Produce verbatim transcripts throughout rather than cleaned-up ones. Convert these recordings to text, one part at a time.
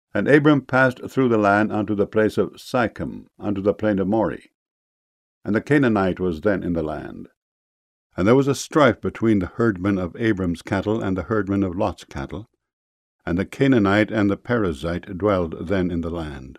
And Abram passed through the land unto the place of Sichem, unto the plain of Moreh. And the Canaanite was then in the land. And there was a strife between the herdmen of Abram's cattle and the herdmen of Lot's cattle. And the Canaanite and the Perizzite dwelled then in the land.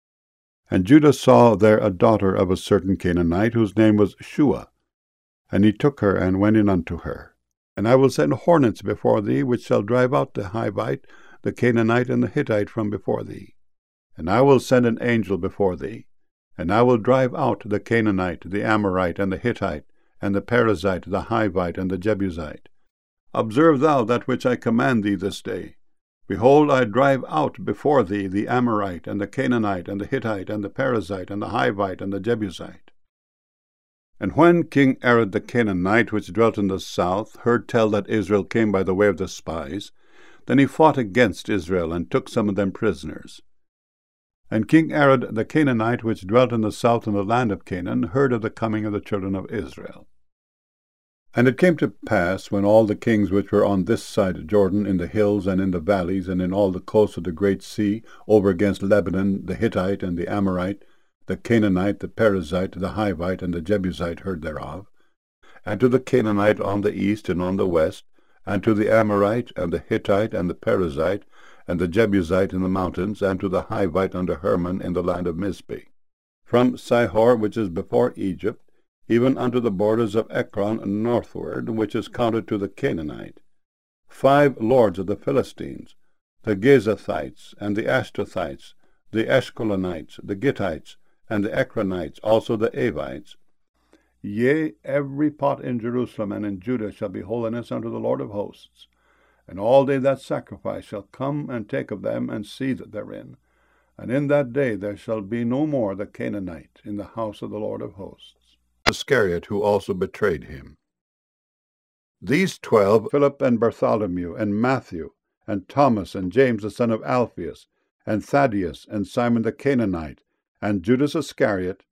And Judah saw there a daughter of a certain Canaanite, whose name was Shua. And he took her, and went in unto her. And I will send hornets before thee, which shall drive out the Hivite, the Canaanite, and the Hittite from before thee. And I will send an angel before thee, and I will drive out the Canaanite, the Amorite, and the Hittite, and the Perizzite, the Hivite, and the Jebusite. Observe thou that which I command thee this day. Behold, I drive out before thee the Amorite, and the Canaanite, and the Hittite, and the Perizzite, and the Hivite, and the Jebusite. And when King Arad the Canaanite, which dwelt in the south, heard tell that Israel came by the way of the spies, then he fought against Israel, and took some of them prisoners. And King Arad the Canaanite, which dwelt in the south in the land of Canaan, heard of the coming of the children of Israel. And it came to pass, when all the kings which were on this side Jordan, in the hills and in the valleys, and in all the coasts of the great sea, over against Lebanon, the Hittite and the Amorite, the Canaanite, the Perizzite, the Hivite, and the Jebusite heard thereof, and to the Canaanite on the east and on the west, and to the Amorite, and the Hittite, and the Perizzite, and the Jebusite in the mountains, and to the Hivite under Hermon in the land of Mizpeh, from Sihor, which is before Egypt, even unto the borders of Ekron northward, which is counted to the Canaanite, five lords of the Philistines, the Gezathites, and the Ashtrathites, the Ashkelonites, the Gittites, and the Ekronites, also the Avites. Yea, every pot in Jerusalem and in Judah shall be holiness unto the Lord of hosts. And all they that sacrifice shall come and take of them, and seethe therein. And in that day there shall be no more the Canaanite in the house of the Lord of hosts. Iscariot, who also betrayed him. These twelve, Philip and Bartholomew, and Matthew, and Thomas, and James the son of Alphaeus, and Thaddeus, and Simon the Canaanite, and Judas Iscariot,